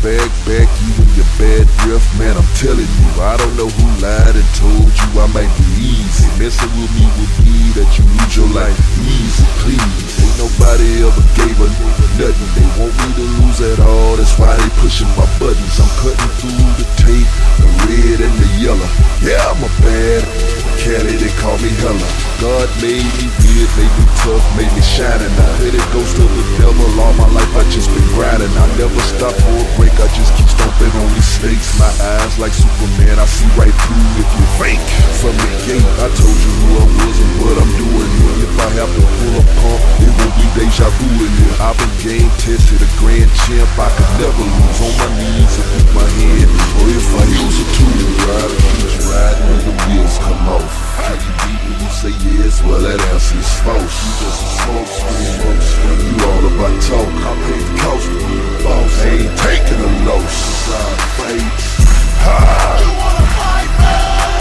back, you and your bad breath, man, I'm telling you, I don't know who lied and told you I might be easy. Messing with me will be that you lose your life easy, please. Ain't nobody ever gave a nothing. They want me to lose at all, that's why they pushing my buttons. I'm cutting through the tape, the red and the yellow. Yeah, I'm a bad Cali, they call me hella. God made me weird, made me tough, made me shining. I let it go to the devil. All my life I just been grinding. I never stop for a break, I just keep stomping on these snakes. My eyes like Superman, I see right through if you fake. From the gate, I told you who I was and what I'm doing here. If I have to pull a pump, it won't be deja vu in here. I've been game tested, a grand champ, I could never lose. On my knees and with my hand, or if I use a tool, rider keeps riding when the wheels come off. How you beat when you say yes? Well, that answer is false. You just a smoke screen. You all about talk. I pay the cost to be the boss. I ain't taking a loss. Side fight. Ha! You wanna fight me?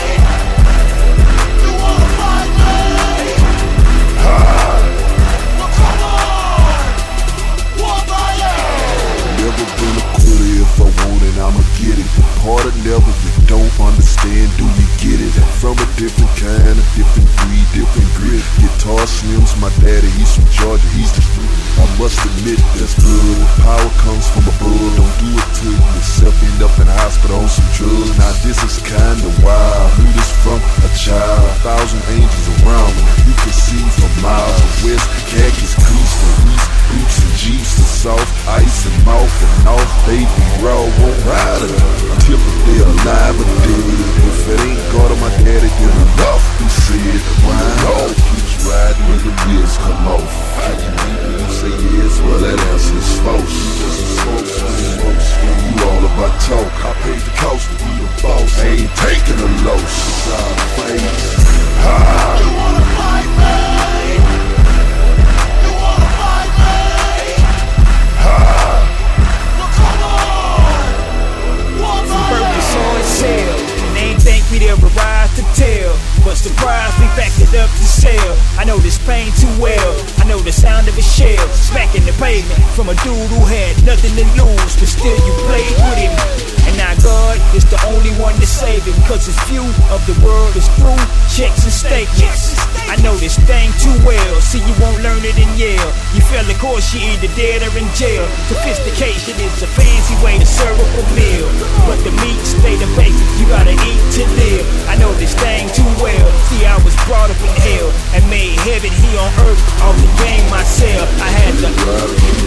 You wanna fight me? Ha! Well, come on! What are you? Never been a quitter. If I want it, I'ma get it. Part of never, you don't understand, do you get it? From a different kind, a different breed, different grit. Guitar Slims, my daddy, he's from Georgia, he's the street. I must admit, that's good. Power comes from above, don't do it to yourself. End up in the hospital on some drugs. Now this is kinda wild. Knew this from a child. 1,000 angels around me. You can see from miles of west, khakis, crease to east, boots and jeeps to south, ice and mouth and off. Baby, raw won't ride it. Tip if they alive or dead. If it ain't God or my daddy, then enough. He said, grind keeps riding when the wheels come off. How you beat when you say yes? Well, that answer is false. You just a smoke screen. You all about talk. I paid the cost to be the boss. I ain't taking a loss. Side fight. Ha! You wanna fight me? You wanna fight me? Ha! Well, come on! Some purpose on sale. And they ain't think we'd ever rise to tell. But surprise, we backed it up to sell. I know this pain too well. I know the sound of a shell smacking the pavement from a dude who had nothing to lose, but still you played with him. And now God is the only one to save him, cause his view of the world is through checks and statements. I know this thing too well. See, you won't learn it in Yale. You fail the course, you either dead or in jail. Sophistication is a fancy way to serve up a meal, but the meat stay the basic. You gotta eat to live. I know this thing too well. See, I was brought up in hell and made heaven here on earth off the game myself. I had to